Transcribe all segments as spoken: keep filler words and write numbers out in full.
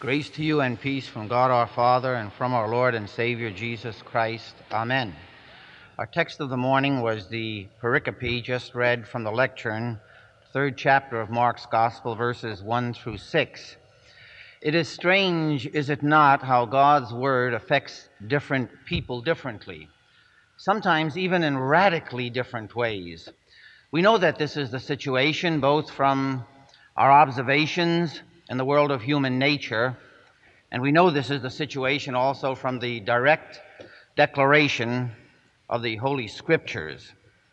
Grace to you and peace from God our Father and from our Lord and Savior Jesus Christ. Amen. Our text of the morning was the pericope just read from the lectern, third chapter of Mark's Gospel, verses one through six. It is strange, is it not, how God's Word affects different people differently, sometimes even in radically different ways. We know that this is the situation both from our observations in the world of human nature, and we know this is the situation also from the direct declaration of the Holy Scriptures.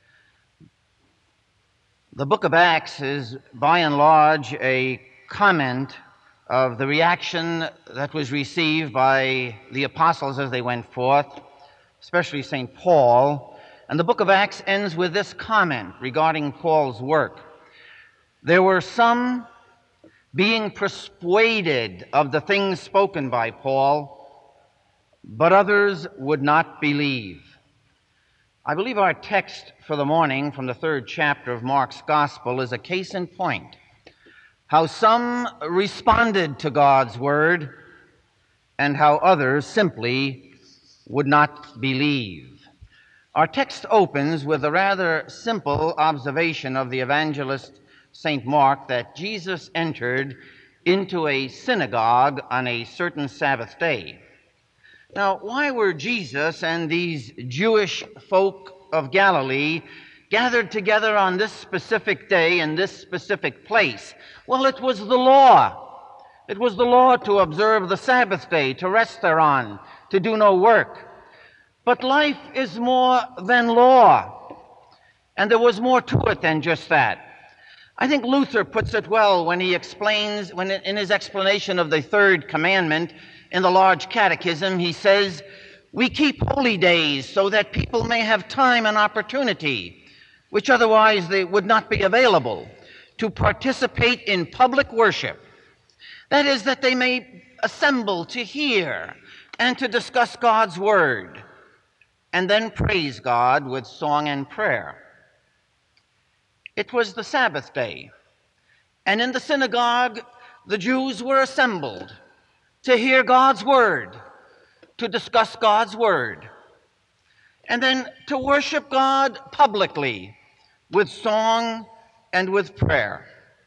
The book of Acts is by and large a comment of the reaction that was received by the apostles as they went forth, especially Saint Paul. And the book of Acts ends with this comment regarding Paul's work. There were some being persuaded of the things spoken by Paul, but others would not believe. I believe our text for the morning from the third chapter of Mark's Gospel is a case in point. How some responded to God's word and how others simply would not believe. Our text opens with a rather simple observation of the evangelist Saint Mark that Jesus entered into a synagogue on a certain Sabbath day. Now, why were Jesus and these Jewish folk of Galilee gathered together on this specific day in this specific place? Well, it was the law. It was the law to observe the Sabbath day, to rest thereon, to do no work. But life is more than law, and there was more to it than just that. I think Luther puts it well when he explains, when in his explanation of the third commandment in the large catechism, he says, we keep holy days so that people may have time and opportunity, which otherwise they would not be available, to participate in public worship. That is, that they may assemble to hear and to discuss God's word, and then praise God with song and prayer. It was the Sabbath day, and in the synagogue the Jews were assembled to hear God's word, to discuss God's word, and then to worship God publicly with song and with prayer.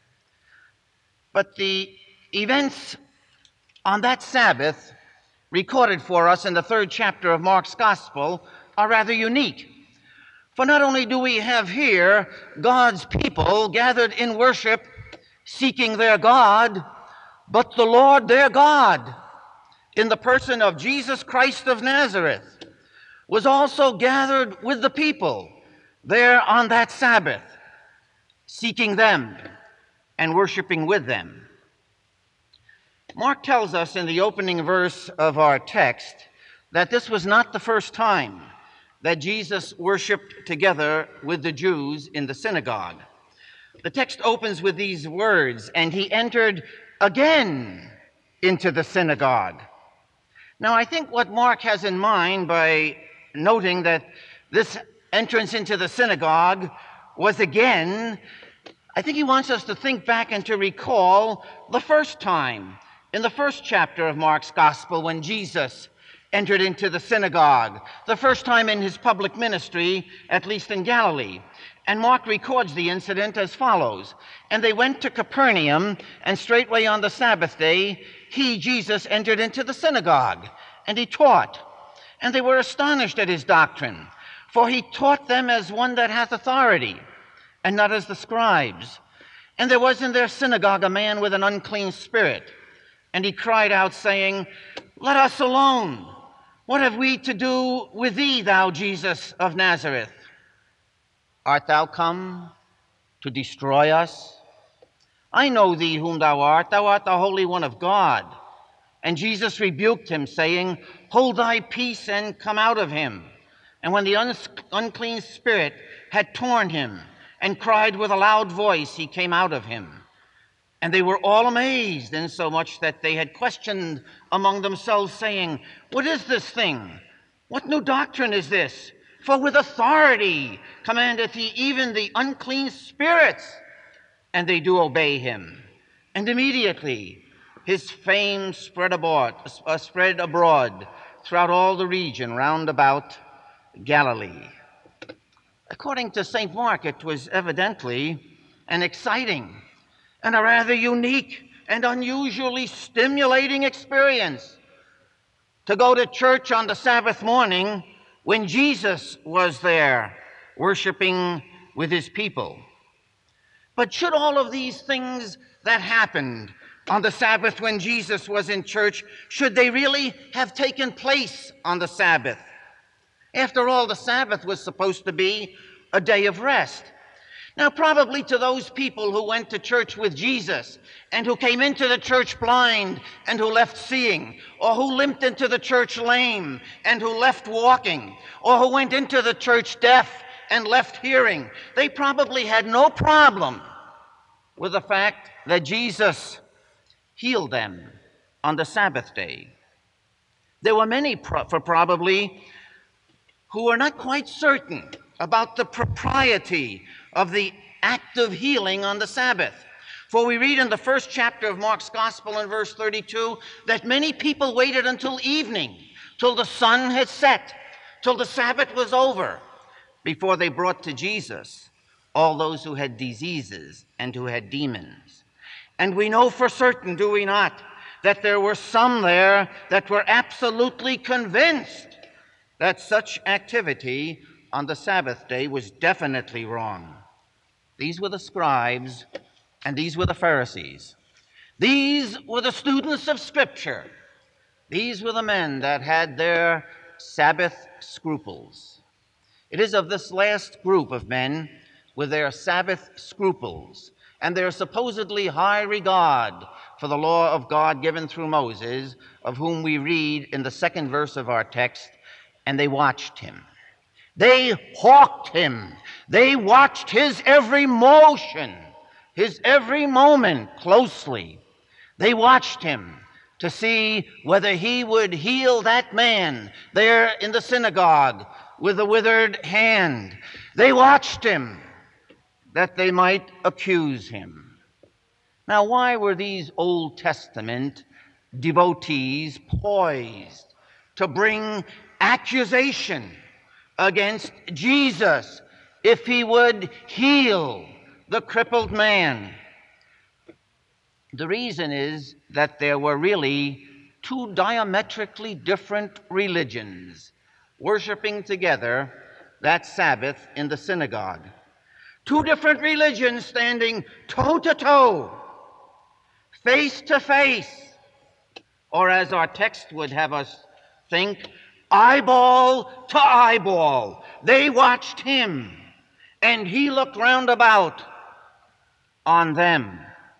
But the events on that Sabbath, recorded for us in the third chapter of Mark's Gospel, are rather unique. For not only do we have here God's people gathered in worship, seeking their God, but the Lord their God, in the person of Jesus Christ of Nazareth, was also gathered with the people there on that Sabbath, seeking them and worshiping with them. Mark tells us in the opening verse of our text that this was not the first time that Jesus worshiped together with the Jews in the synagogue. The text opens with these words, and he entered again into the synagogue. Now, I think what Mark has in mind by noting that this entrance into the synagogue was again, I think he wants us to think back and to recall the first time in the first chapter of Mark's Gospel when Jesus entered into the synagogue, the first time in his public ministry, at least in Galilee. And Mark records the incident as follows. And they went to Capernaum, and straightway on the Sabbath day, he, Jesus, entered into the synagogue, and he taught. And they were astonished at his doctrine, for he taught them as one that hath authority, and not as the scribes. And there was in their synagogue a man with an unclean spirit, and he cried out, saying, Let us alone. What have we to do with thee, thou Jesus of Nazareth? Art thou come to destroy us? I know thee whom thou art. Thou art the Holy One of God. And Jesus rebuked him, saying, Hold thy peace and come out of him. And when the un- unclean spirit had torn him and cried with a loud voice, he came out of him. And they were all amazed, insomuch that they had questioned among themselves, saying, What is this thing? What new doctrine is this? For with authority commandeth he even the unclean spirits, and they do obey him. And immediately his fame spread abroad, uh, spread abroad throughout all the region round about Galilee. According to Saint Mark, it was evidently an exciting and a rather unique and unusually stimulating experience to go to church on the Sabbath morning when Jesus was there worshiping with his people. But should all of these things that happened on the Sabbath when Jesus was in church, should they really have taken place on the Sabbath? After all, the Sabbath was supposed to be a day of rest. Now, probably to those people who went to church with Jesus and who came into the church blind and who left seeing, or who limped into the church lame and who left walking, or who went into the church deaf and left hearing, they probably had no problem with the fact that Jesus healed them on the Sabbath day. There were many pro- for probably who were not quite certain about the propriety of the act of healing on the Sabbath. For we read in the first chapter of Mark's Gospel in verse thirty-two that many people waited until evening, till the sun had set, till the Sabbath was over, before they brought to Jesus all those who had diseases and who had demons. And we know for certain, do we not, that there were some there that were absolutely convinced that such activity on the Sabbath day was definitely wrong. These were the scribes and these were the Pharisees. These were the students of Scripture. These were the men that had their Sabbath scruples. It is of this last group of men with their Sabbath scruples and their supposedly high regard for the law of God given through Moses, of whom we read in the second verse of our text, and they watched him. They hawked him. They watched his every motion, his every moment closely. They watched him to see whether he would heal that man there in the synagogue with a withered hand. They watched him that they might accuse him. Now, why were these Old Testament devotees poised to bring accusation against Jesus if he would heal the crippled man? The reason is that there were really two diametrically different religions worshiping together that Sabbath in the synagogue. Two different religions standing toe to toe, face to face, or as our text would have us think, eyeball to eyeball. They watched him, and he looked round about on them.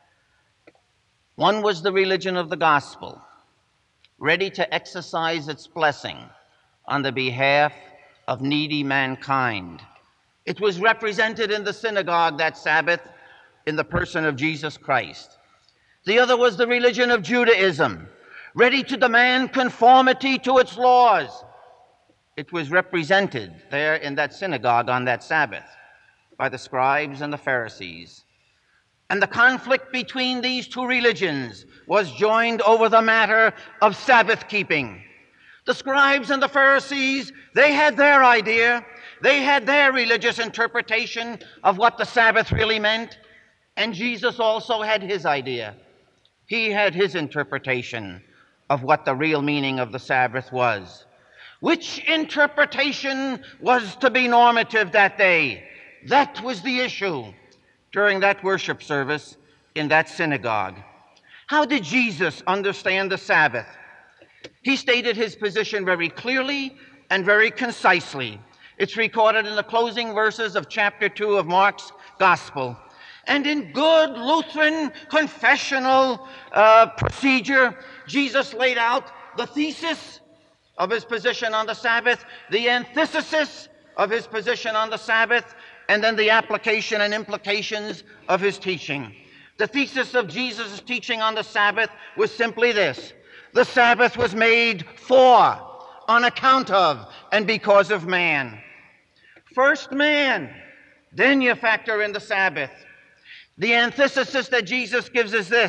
One was the religion of the gospel, ready to exercise its blessing on the behalf of needy mankind. It was represented in the synagogue that Sabbath in the person of Jesus Christ. The other was the religion of Judaism, ready to demand conformity to its laws. It was represented there in that synagogue on that Sabbath by the scribes and the Pharisees. And the conflict between these two religions was joined over the matter of Sabbath keeping. The scribes and the Pharisees, they had their idea. They had their religious interpretation of what the Sabbath really meant. And Jesus also had his idea. He had his interpretation of what the real meaning of the Sabbath was. Which interpretation was to be normative that day? That was the issue during that worship service in that synagogue. How did Jesus understand the Sabbath? He stated his position very clearly and very concisely. It's recorded in the closing verses of chapter two of Mark's Gospel. And in good Lutheran confessional uh, procedure, Jesus laid out the thesis of his position on the Sabbath, the antithesis of his position on the Sabbath, and then the application and implications of his teaching. The thesis of Jesus' teaching on the Sabbath was simply this: the Sabbath was made for, on account of, and because of man. First man, then you factor in the Sabbath. The antithesis that Jesus gives is this: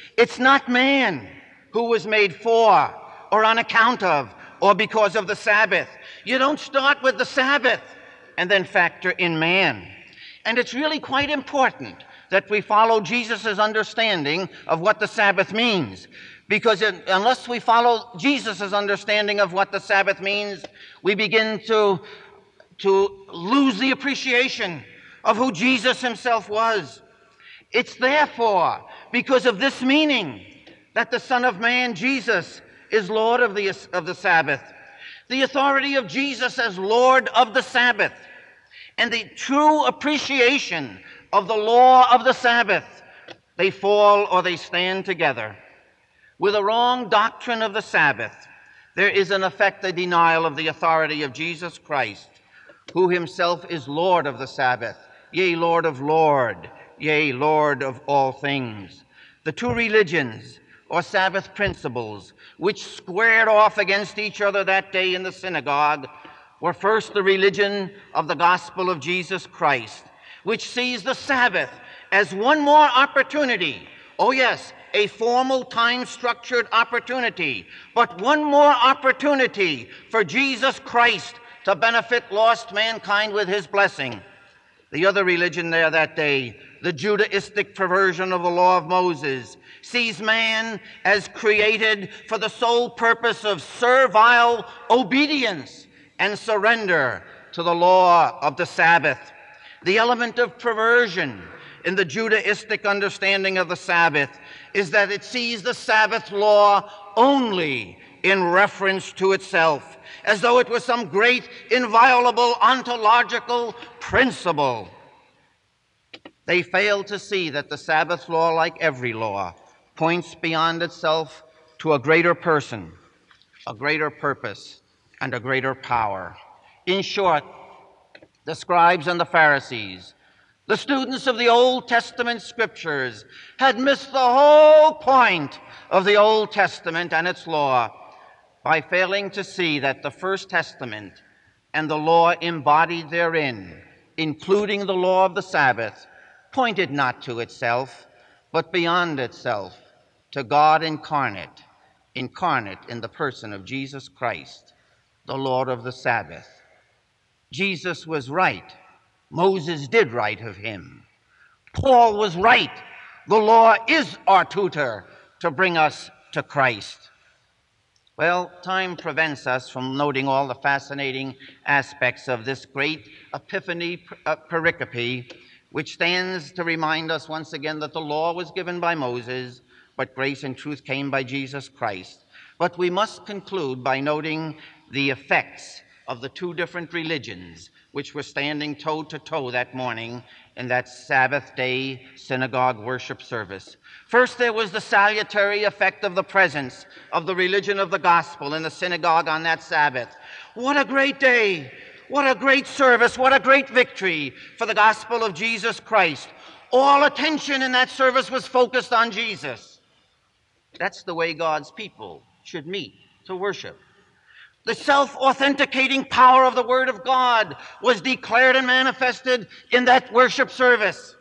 It's not man who was made for or on account of or because of the Sabbath. You don't start with the Sabbath and then factor in man. And it's really quite important that we follow Jesus' understanding of what the Sabbath means. Because it, unless we follow Jesus' understanding of what the Sabbath means, we begin to, to lose the appreciation of who Jesus himself was. It's therefore because of this meaning that the Son of Man, Jesus, is Lord of the, of the Sabbath. The authority of Jesus as Lord of the Sabbath and the true appreciation of the law of the Sabbath, they fall or they stand together. With a wrong doctrine of the Sabbath, there is in effect a denial of the authority of Jesus Christ, who himself is Lord of the Sabbath, yea, Lord of Lord, yea, Lord of all things. The two religions, or Sabbath principles, which squared off against each other that day in the synagogue, were first the religion of the gospel of Jesus Christ, which sees the Sabbath as one more opportunity. Oh yes, a formal time-structured opportunity, but one more opportunity for Jesus Christ to benefit lost mankind with his blessing. The other religion there that day, the Judaistic perversion of the law of Moses, sees man as created for the sole purpose of servile obedience and surrender to the law of the Sabbath. The element of perversion in the Judaistic understanding of the Sabbath is that it sees the Sabbath law only in reference to itself, as though it was some great, inviolable, ontological principle. They fail to see that the Sabbath law, like every law, points beyond itself to a greater person, a greater purpose, and a greater power. In short, the scribes and the Pharisees, the students of the Old Testament scriptures, had missed the whole point of the Old Testament and its law by failing to see that the First Testament and the law embodied therein, including the law of the Sabbath, pointed not to itself, but beyond itself, to God incarnate, incarnate in the person of Jesus Christ, the Lord of the Sabbath. Jesus was right. Moses did write of him. Paul was right. The law is our tutor to bring us to Christ. Well, time prevents us from noting all the fascinating aspects of this great Epiphany pericope, which stands to remind us once again that the law was given by Moses, but grace and truth came by Jesus Christ. But we must conclude by noting the effects of the two different religions which were standing toe-to-toe that morning in that Sabbath day synagogue worship service. First, there was the salutary effect of the presence of the religion of the gospel in the synagogue on that Sabbath. What a great day! What a great service! What a great victory for the gospel of Jesus Christ! All attention in that service was focused on Jesus. That's the way God's people should meet to worship. The self-authenticating power of the Word of God was declared and manifested in that worship service.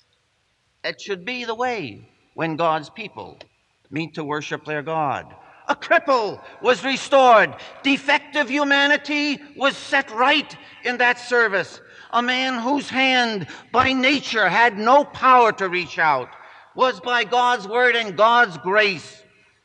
It should be the way when God's people meet to worship their God. A cripple was restored. Defective humanity was set right in that service. A man whose hand by nature had no power to reach out was by God's word and God's grace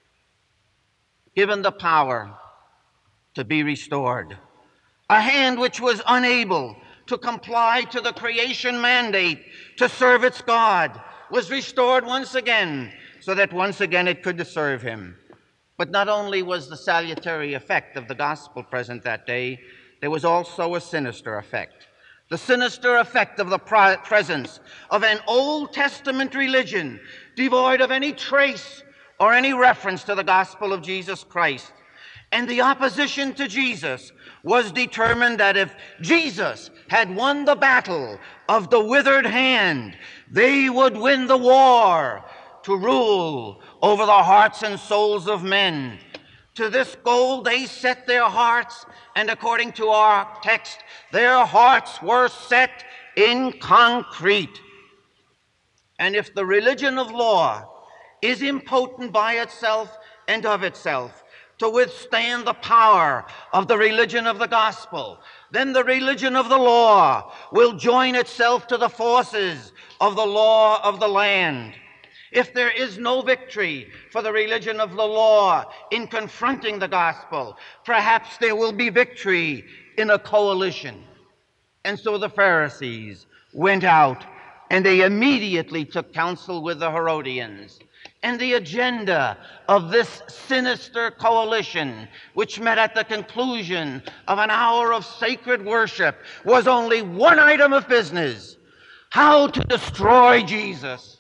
given the power to be restored. A hand which was unable to comply to the creation mandate to serve its God was restored once again, so that once again it could serve him. But not only was the salutary effect of the gospel present that day, there was also a sinister effect. The sinister effect of the presence of an Old Testament religion devoid of any trace or any reference to the gospel of Jesus Christ. And the opposition to Jesus was determined that if Jesus had won the battle of the withered hand, they would win the war to rule over the hearts and souls of men. To this goal they set their hearts, and according to our text, their hearts were set in concrete. And if the religion of law is impotent by itself and of itself to withstand the power of the religion of the gospel, then the religion of the law will join itself to the forces of the law of the land. If there is no victory for the religion of the law in confronting the gospel, perhaps there will be victory in a coalition. And so the Pharisees went out and they immediately took counsel with the Herodians. And the agenda of this sinister coalition, which met at the conclusion of an hour of sacred worship, was only one item of business: how to destroy Jesus,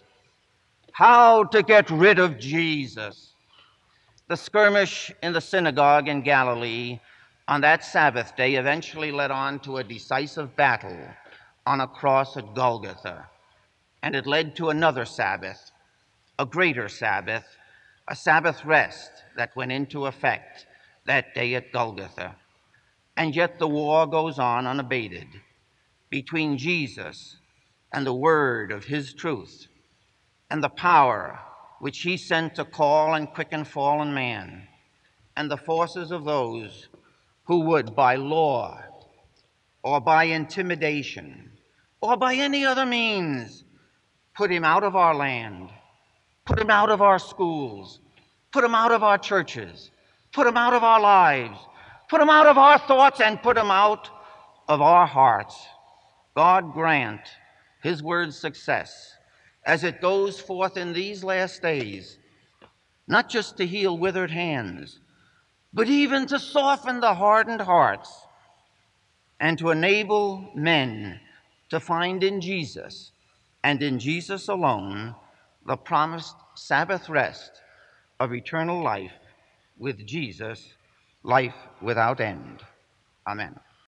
how to get rid of Jesus. The skirmish in the synagogue in Galilee on that Sabbath day eventually led on to a decisive battle on a cross at Golgotha. And it led to another Sabbath, a greater Sabbath, a Sabbath rest that went into effect that day at Golgotha. And yet the war goes on unabated between Jesus and the word of his truth and the power which he sent to call and quicken fallen man, and the forces of those who would, by law or by intimidation or by any other means, put him out of our land, put him out of our schools, put him out of our churches, put him out of our lives, put him out of our thoughts, and put him out of our hearts. God grant his word's success as it goes forth in these last days, not just to heal withered hands, but even to soften the hardened hearts and to enable men to find in Jesus, and in Jesus alone, the promised Sabbath rest of eternal life with Jesus, life without end. Amen.